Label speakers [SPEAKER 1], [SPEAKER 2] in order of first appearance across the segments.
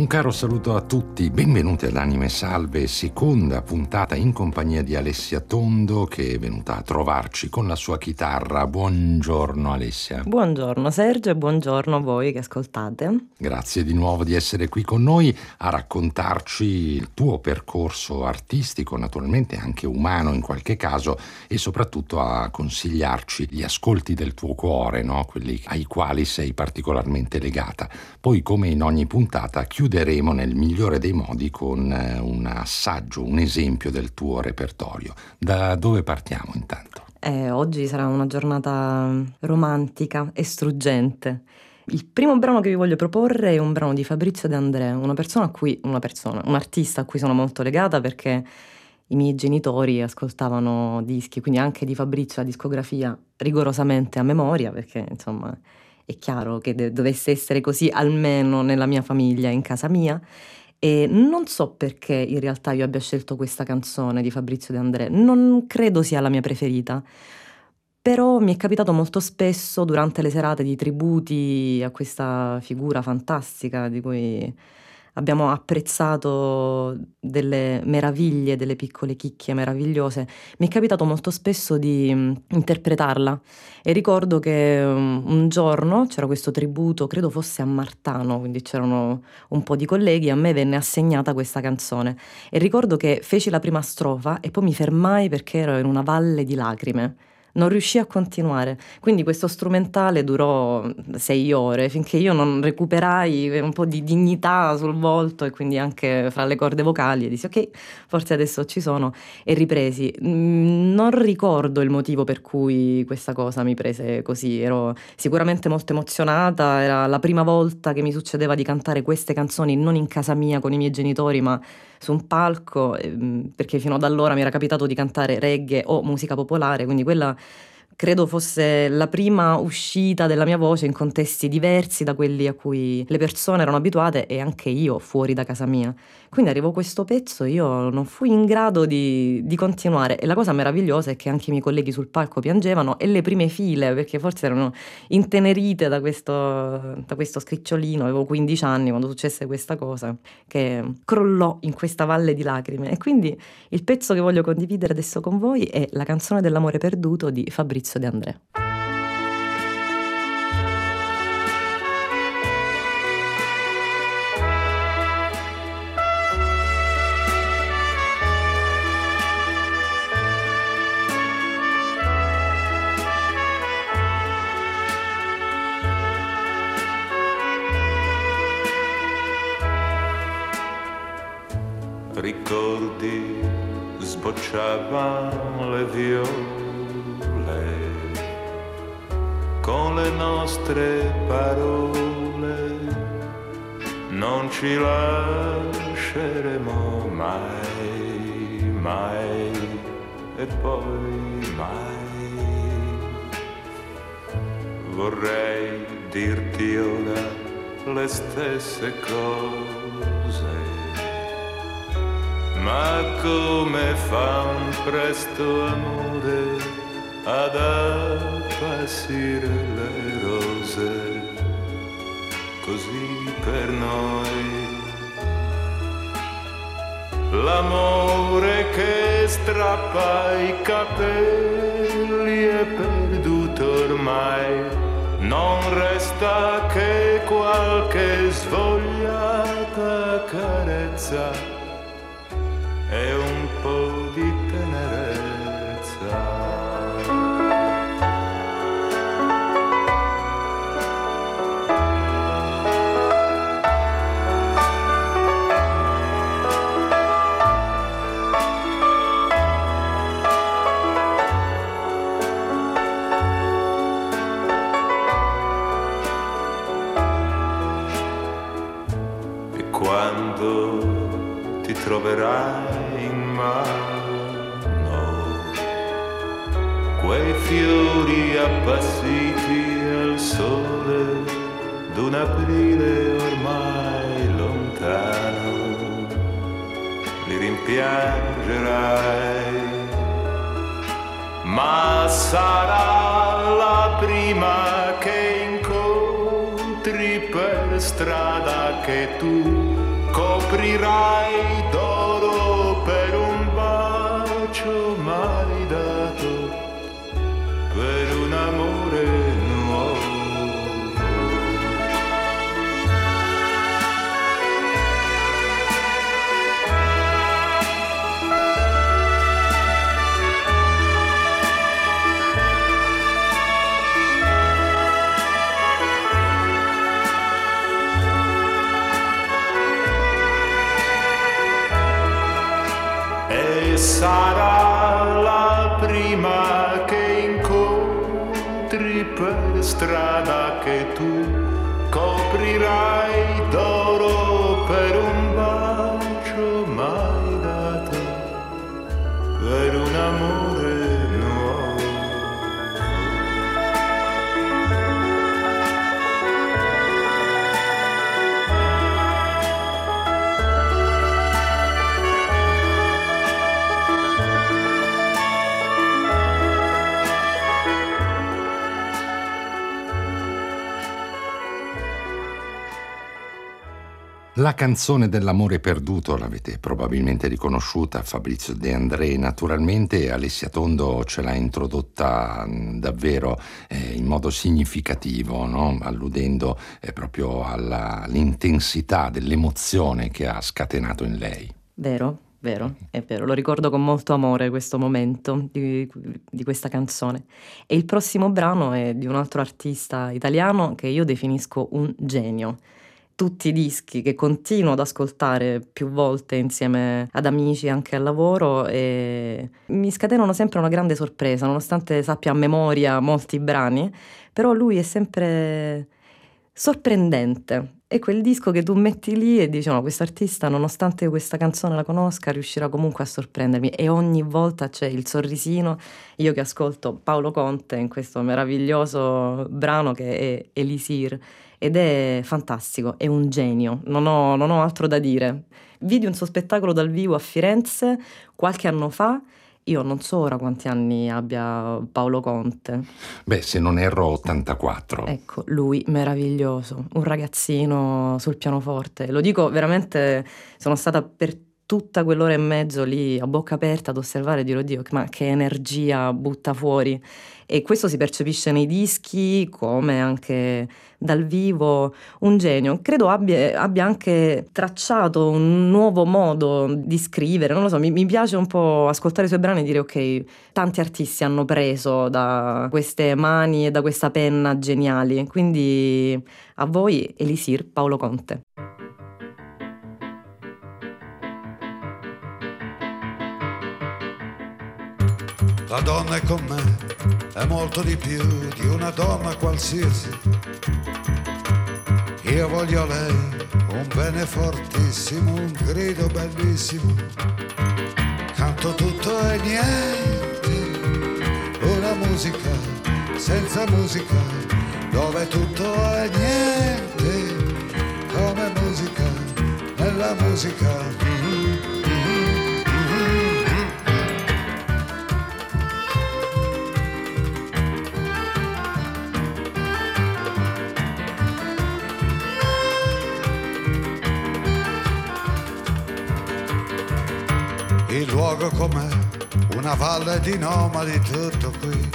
[SPEAKER 1] Un caro saluto a tutti, benvenuti ad Anime Salve, seconda puntata in compagnia di Alessia Tondo che è venuta a trovarci con la sua chitarra. Buongiorno Alessia.
[SPEAKER 2] Buongiorno Sergio e buongiorno a voi che ascoltate.
[SPEAKER 1] Grazie di nuovo di essere qui con noi a raccontarci il tuo percorso artistico, naturalmente anche umano in qualche caso, e soprattutto a consigliarci gli ascolti del tuo cuore, no? Quelli ai quali sei particolarmente legata. Poi, come in ogni puntata, chiuderemo nel migliore dei modi con un assaggio, un esempio del tuo repertorio. Da dove partiamo intanto?
[SPEAKER 2] Oggi sarà una giornata romantica e struggente. Il primo brano che vi voglio proporre è un brano di Fabrizio De André, un artista a cui sono molto legata perché i miei genitori ascoltavano dischi, quindi anche di Fabrizio la discografia rigorosamente a memoria, perché insomma è chiaro che dovesse essere così almeno nella mia famiglia, in casa mia. E non so perché in realtà io abbia scelto questa canzone di Fabrizio De André, non credo sia la mia preferita. Però mi è capitato molto spesso durante le serate di tributi a questa figura fantastica di cui abbiamo apprezzato delle meraviglie, delle piccole chicche meravigliose, mi è capitato molto spesso di interpretarla e ricordo che un giorno c'era questo tributo, credo fosse a Martano, quindi c'erano un po' di colleghi, a me venne assegnata questa canzone e ricordo che feci la prima strofa e poi mi fermai perché ero in una valle di lacrime. Non riuscii a continuare, quindi questo strumentale durò 6 ore finché io non recuperai un po' di dignità sul volto e quindi anche fra le corde vocali e dissi ok, forse adesso ci sono e ripresi. Non ricordo il motivo per cui questa cosa mi prese così, ero sicuramente molto emozionata, era la prima volta che mi succedeva di cantare queste canzoni non in casa mia con i miei genitori ma su un palco, perché fino ad allora mi era capitato di cantare reggae o musica popolare, quindi quella credo fosse la prima uscita della mia voce in contesti diversi da quelli a cui le persone erano abituate e anche io fuori da casa mia. Quindi arrivò questo pezzo e io non fui in grado di continuare e la cosa meravigliosa è che anche i miei colleghi sul palco piangevano e le prime file, perché forse erano intenerite da questo scricciolino, avevo 15 anni quando successe questa cosa, che crollò in questa valle di lacrime. E quindi il pezzo che voglio condividere adesso con voi è la canzone dell'amore perduto di Fabrizio De André.
[SPEAKER 3] Ricordi sbocciavano le viole con le nostre parole, non ci lasceremo mai, mai e poi mai. Vorrei dirti ora le stesse cose, ma come fa un presto amore ad appassire le rose, così per noi l'amore che strappa i capelli è perduto ormai, non resta che qualche svogliata carezza e un po' di tenerezza. E quando ti troverai in mano quei fiori appassiti al sole d'un aprile ormai lontano, li rimpiangerai, ma sarà la prima che incontri per strada che tu coprirai d'oro per un bacio mai dato, per un amore nuovo. Sarà la prima che incontri per strada, che tu coprirai d'oro per un bacio mai dato, per un amore nuovo.
[SPEAKER 1] La canzone dell'amore perduto l'avete probabilmente riconosciuta, Fabrizio De André naturalmente. Alessia Tondo ce l'ha introdotta davvero in modo significativo, no? Alludendo proprio all'intensità dell'emozione che ha scatenato in lei.
[SPEAKER 2] Vero, è vero, lo ricordo con molto amore questo momento di questa canzone. E il prossimo brano è di un altro artista italiano che io definisco un genio. Tutti i dischi che continuo ad ascoltare più volte insieme ad amici anche al lavoro, e mi scatenano sempre una grande sorpresa, nonostante sappia a memoria molti brani, però lui è sempre sorprendente. È quel disco che tu metti lì e dici: no, questo artista, nonostante questa canzone la conosca, riuscirà comunque a sorprendermi, e ogni volta c'è il sorrisino. Io che ascolto Paolo Conte in questo meraviglioso brano che è Elisir, ed è fantastico, è un genio, non ho altro da dire. Vidi un suo spettacolo dal vivo a Firenze qualche anno fa. Io non so ora quanti anni abbia Paolo Conte.
[SPEAKER 1] Beh, se non erro 84.
[SPEAKER 2] Ecco, lui meraviglioso, un ragazzino sul pianoforte. Lo dico veramente, sono stata per tutta quell'ora e mezzo lì a bocca aperta ad osservare e dire: oddio, ma che energia butta fuori. E questo si percepisce nei dischi come anche dal vivo. Un genio. Credo abbia anche tracciato un nuovo modo di scrivere, non lo so, mi piace un po' ascoltare i suoi brani e dire: ok, tanti artisti hanno preso da queste mani e da questa penna geniali. Quindi a voi Elisir, Paolo Conte.
[SPEAKER 4] La donna è con me, è molto di più di una donna qualsiasi. Io voglio lei, un bene fortissimo, un grido bellissimo. Canto tutto e niente, una musica senza musica, dove tutto è niente, come musica nella musica. Il luogo com'è, una valle di nomadi, tutto qui.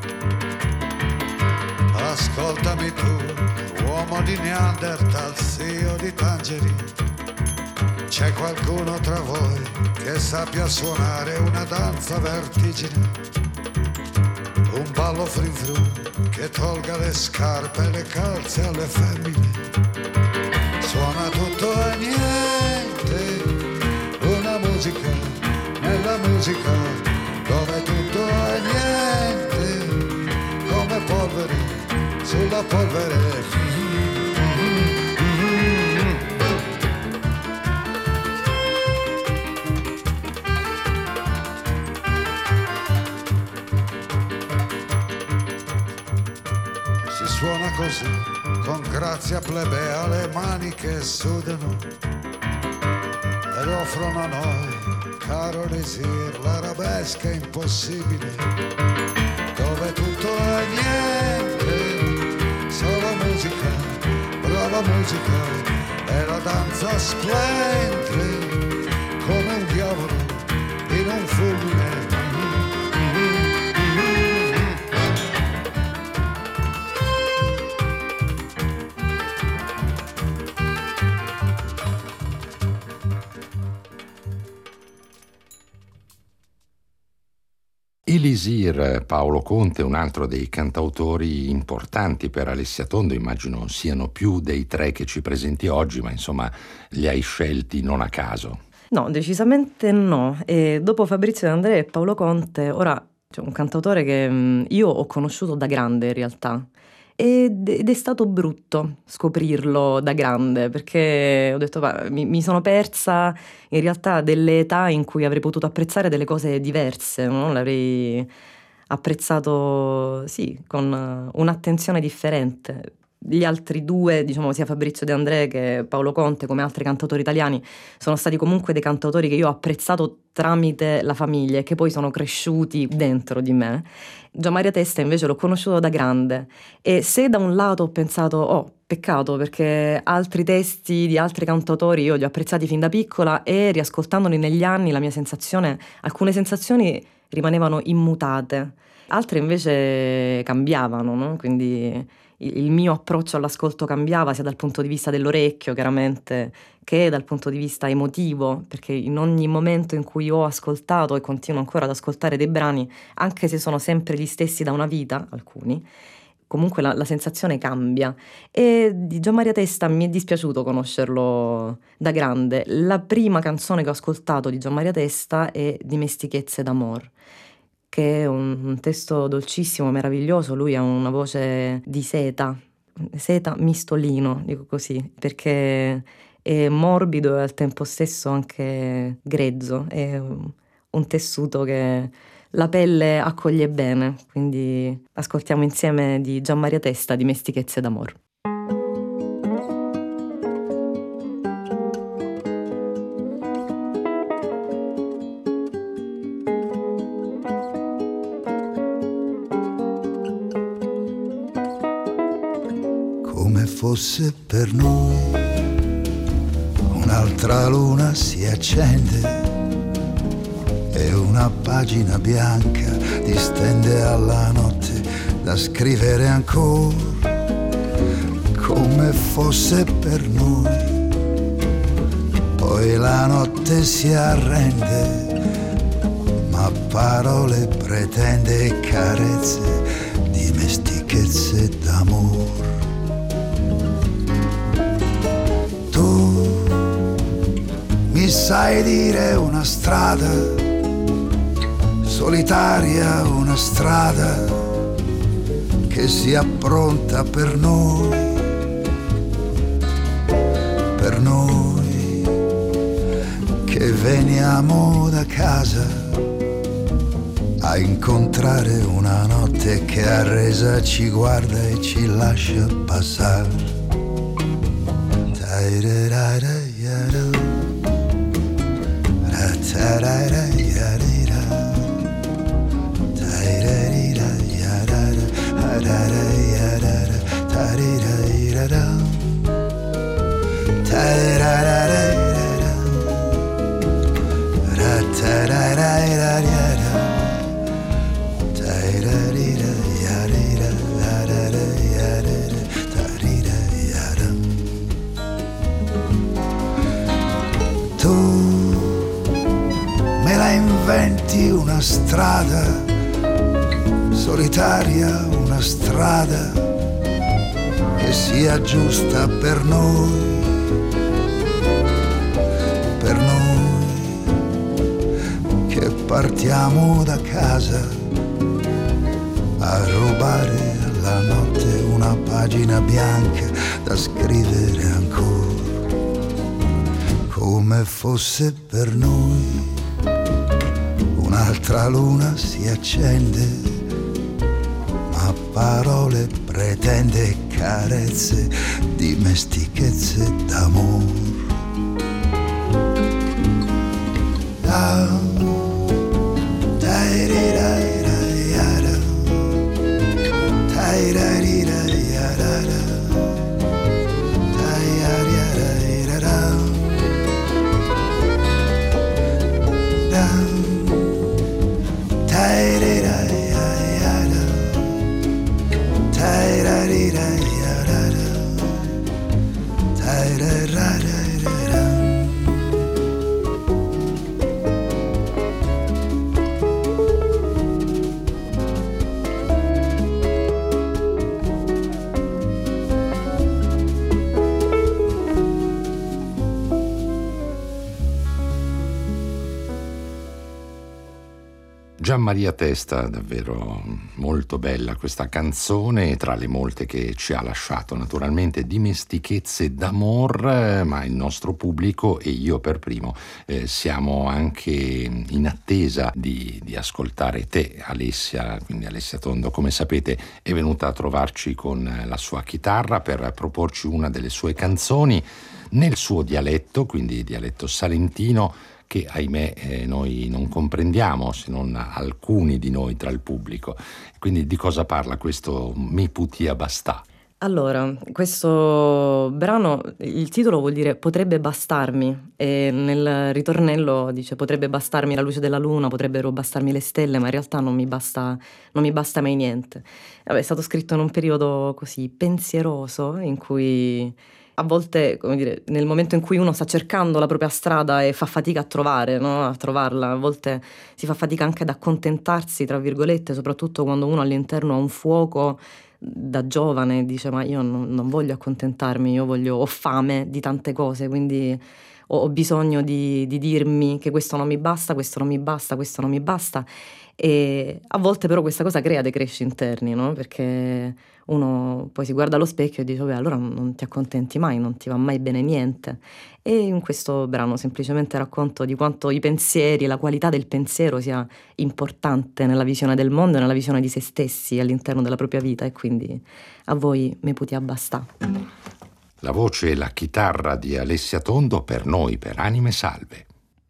[SPEAKER 4] Ascoltami tu, uomo di Neanderthal, zio di Tangeri. C'è qualcuno tra voi che sappia suonare una danza vertigine, un ballo frin-fru che tolga le scarpe e le calze alle femmine. Suona tutto e niente, una musica nella musica, dove tutto è niente, come polvere sulla polvere. Si suona così, con grazia plebea, le mani che sudano ed offrono a noi, caro Elisir, l'arabesca impossibile, dove tutto è niente, solo musica, brava la musica e la danza splende come un diavolo in un fulmine.
[SPEAKER 1] Elisir Paolo Conte, un altro dei cantautori importanti per Alessia Tondo, immagino siano più dei tre che ci presenti oggi, ma insomma li hai scelti non a caso.
[SPEAKER 2] No, decisamente no. E dopo Fabrizio De André e Paolo Conte, ora c'è un cantautore che io ho conosciuto da grande in realtà. Ed è stato brutto scoprirlo da grande, perché ho detto mi sono persa in realtà delle età in cui avrei potuto apprezzare delle cose diverse, no? L'avrei apprezzato, sì, con un'attenzione differente. Gli altri due, diciamo sia Fabrizio De André che Paolo Conte, come altri cantautori italiani, sono stati comunque dei cantautori che io ho apprezzato tramite la famiglia e che poi sono cresciuti dentro di me. Gianmaria Testa invece l'ho conosciuto da grande e se da un lato ho pensato oh peccato perché altri testi di altri cantautori io li ho apprezzati fin da piccola e riascoltandoli negli anni la mia sensazione, alcune sensazioni rimanevano immutate, altre invece cambiavano, no? Quindi il mio approccio all'ascolto cambiava sia dal punto di vista dell'orecchio chiaramente che dal punto di vista emotivo, perché in ogni momento in cui ho ascoltato e continuo ancora ad ascoltare dei brani, anche se sono sempre gli stessi da una vita, alcuni, comunque la sensazione cambia. E di Gianmaria Testa mi è dispiaciuto conoscerlo da grande. La prima canzone che ho ascoltato di Gianmaria Testa è Dimestichezze d'amor, che è un testo dolcissimo, meraviglioso. Lui ha una voce di seta mistolino, dico così, perché è morbido e al tempo stesso anche grezzo, è un tessuto che la pelle accoglie bene, quindi ascoltiamo insieme di Gianmaria Testa Dimestichezze d'amor.
[SPEAKER 4] Come fosse per noi un'altra luna si accende e una pagina bianca distende alla notte da scrivere ancora. Come fosse per noi, poi la notte si arrende, ma parole pretende e carezze, dimestichezze d'amor. Tu mi sai dire una strada solitaria, una strada che sia pronta per noi che veniamo da casa a incontrare una notte che a resa ci guarda e ci lascia passare. Inventi una strada solitaria, una strada che sia giusta per noi, che partiamo da casa a rubare alla notte una pagina bianca da scrivere ancora, come fosse per noi. Un'altra luna si accende, ma parole pretende carezze, dimestichezze d'amor.
[SPEAKER 1] Maria Testa, davvero molto bella questa canzone, tra le molte che ci ha lasciato naturalmente dimestichezze d'amor, ma il nostro pubblico e io per primo siamo anche in attesa di ascoltare te, Alessia. Quindi Alessia Tondo, come sapete, è venuta a trovarci con la sua chitarra per proporci una delle sue canzoni nel suo dialetto, quindi dialetto salentino, che ahimè noi non comprendiamo, se non alcuni di noi tra il pubblico. Quindi di cosa parla questo Mi putia bastà?
[SPEAKER 2] Allora, questo brano, il titolo vuol dire potrebbe bastarmi, e nel ritornello dice potrebbe bastarmi la luce della luna, potrebbero bastarmi le stelle, ma in realtà non mi basta mai niente. Vabbè, è stato scritto in un periodo così pensieroso, in cui a volte, come dire, nel momento in cui uno sta cercando la propria strada e fa fatica a trovare, no? A trovarla, a volte si fa fatica anche ad accontentarsi, tra virgolette, soprattutto quando uno all'interno ha un fuoco da giovane, dice ma io non voglio accontentarmi, ho fame di tante cose, quindi ho bisogno di dirmi che questo non mi basta, questo non mi basta, questo non mi basta. E a volte però questa cosa crea dei crash interni, no? Perché uno poi si guarda allo specchio e dice beh, allora non ti accontenti mai, non ti va mai bene niente. E in questo brano semplicemente racconto di quanto i pensieri, la qualità del pensiero sia importante nella visione del mondo e nella visione di se stessi all'interno della propria vita, e quindi a voi me puti abbastà.
[SPEAKER 1] La voce e la chitarra di Alessia Tondo per noi, per Anime Salve.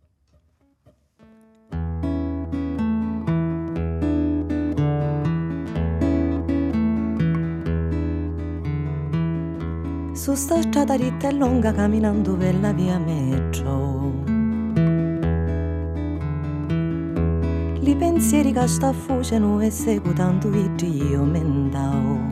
[SPEAKER 5] Su sta strada ritta e lunga camminando per la via metro, li pensieri che sta fuggendo e seguitando il Dio mentao.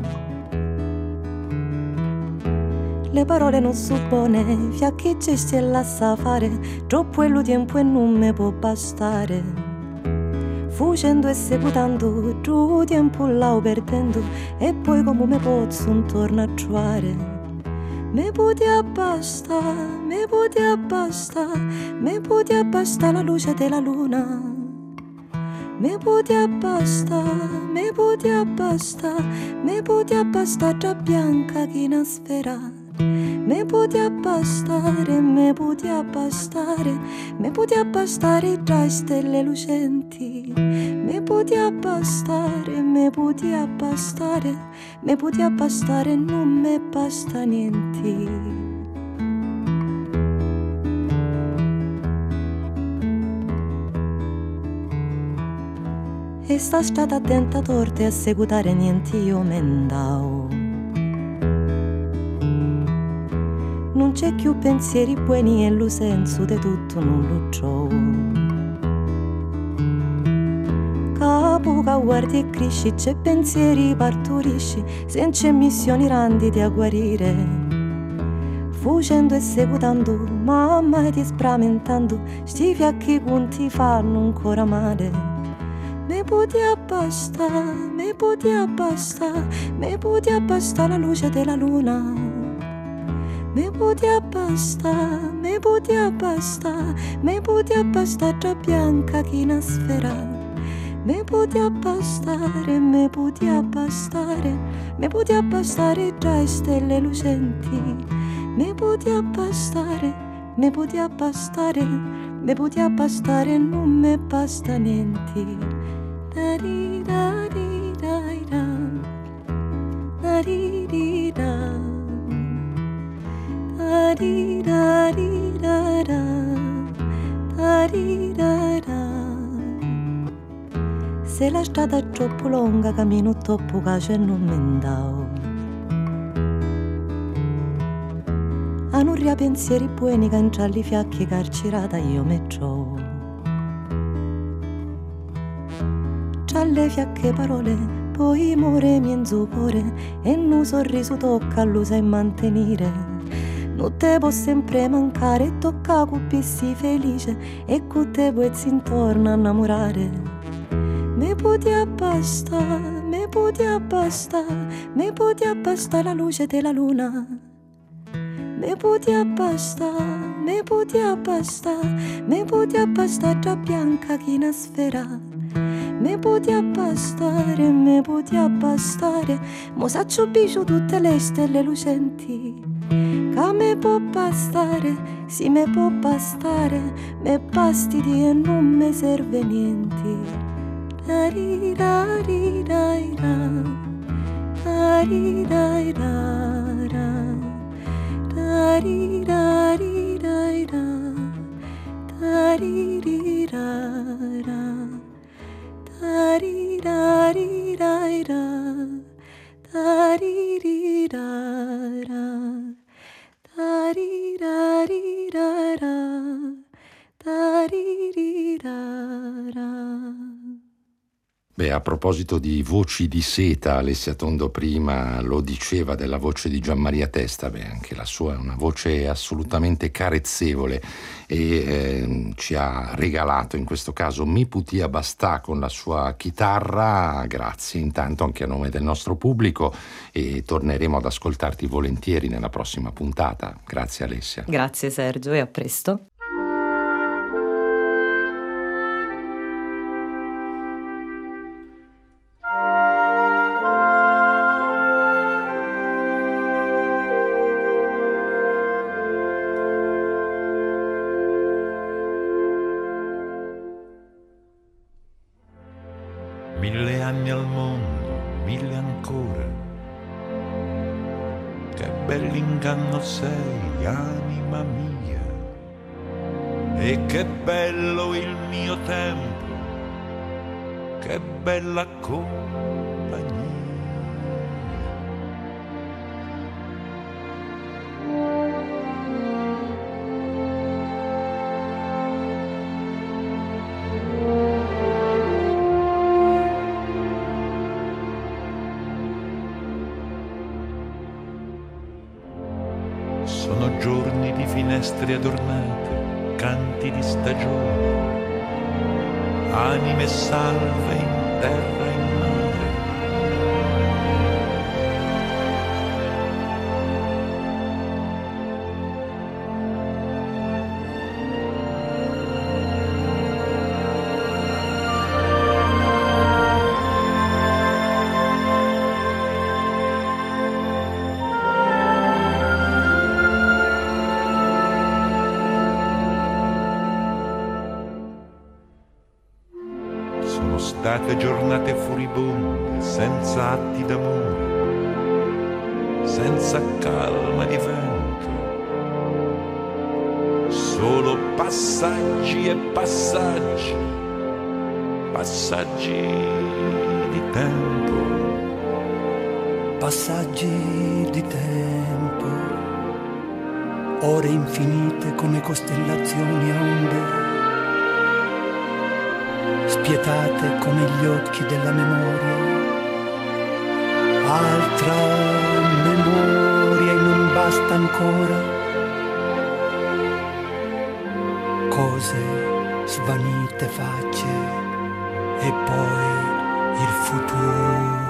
[SPEAKER 5] Le parole non suppone, fiacchi gesti e lascia fare, troppo è lo tempo e non me può bastare. Fuggendo e seguitando, tu tempo là perdendo, e poi come me posso non torna a trovare. Me puti abbasta, me puti abbasta, me puti abbasta la luce della luna. Me puti abbasta, me puti abbasta, me puti abbasta tra bianca che una sfera. Me puti abbastare, me puti abbastare, me puti abbastare tra stelle lucenti. Me puti abbastare, me puti abbastare, me puti abbastare, non me basta niente. E sta stata attenta torte a seguitare niente io mendao. Non c'è più pensieri buoni e lo senso di tutto non lo trovo. Capo che guardi e cresci, c'è pensieri partorisci, senza missioni randiti a guarire. Fuggendo e seguitando, mamma ti spramentando, sti fiacchi conti fanno ancora male. Me puti abbasta, me puti abbasta, me puti abbasta la luce della luna. Me puti abbasta, me puti abbasta, me puti abbasta tra bianca che una sfera. Me puti abbastare, me puti abbastare, me puti abbastare tra stelle lucenti. Me puti abbastare, me puti abbastare, me puti abbastare, non me basta niente. Dari dari dai da, dari di da. Da-di da-di da-da, da-di da-da. Se la strada è troppo lunga, cammino troppo cace e non mi andavo. A non ria pensieri buoni che in gialli fiacchi carcerata io mi trovo. Gialle fiacche parole, poi more mi cuore, e un sorriso tocca lo sai mantenere. Non te può sempre mancare e tocca cuppissi felice e con te puoi intorno a innamorare. Me puti abbasta, me puti abbasta, me puti abbasta la luce della luna. Me puti abbasta, me puti abbasta, me puti abbasta tra bianca che una sfera. me puti abbastare, mo saccio bicio tutte le stelle lucenti. Che me può bastare, sì me può bastare, me basti di e non me serve niente. Tarirariraira, tarirarira, tarirariraira, tarirarira, tarirariraira, tarirarira, tarirarira, tarirarira.
[SPEAKER 1] Beh, a proposito di voci di seta, Alessia Tondo prima lo diceva della voce di Gianmaria Testa, beh, anche la sua è una voce assolutamente carezzevole e ci ha regalato in questo caso Mi putia bastà con la sua chitarra. Grazie intanto anche a nome del nostro pubblico e torneremo ad ascoltarti volentieri nella prossima puntata. Grazie Alessia.
[SPEAKER 2] Grazie Sergio e a presto.
[SPEAKER 3] Mille anni al mondo, mille ancora. Che bell'inganno sei, anima mia. E che bello il mio tempo, che bella compagnia. Sono giorni di finestre adornate, canti di stagione, anime salve in terra e in mare. Sono state giornate furibonde, senza atti d'amore, senza calma di vento, solo passaggi e passaggi, passaggi di tempo.
[SPEAKER 6] Passaggi di tempo, ore infinite come costellazioni a onde, spietate come gli occhi della memoria, altra memoria e non basta ancora, cose svanite facce e poi il futuro.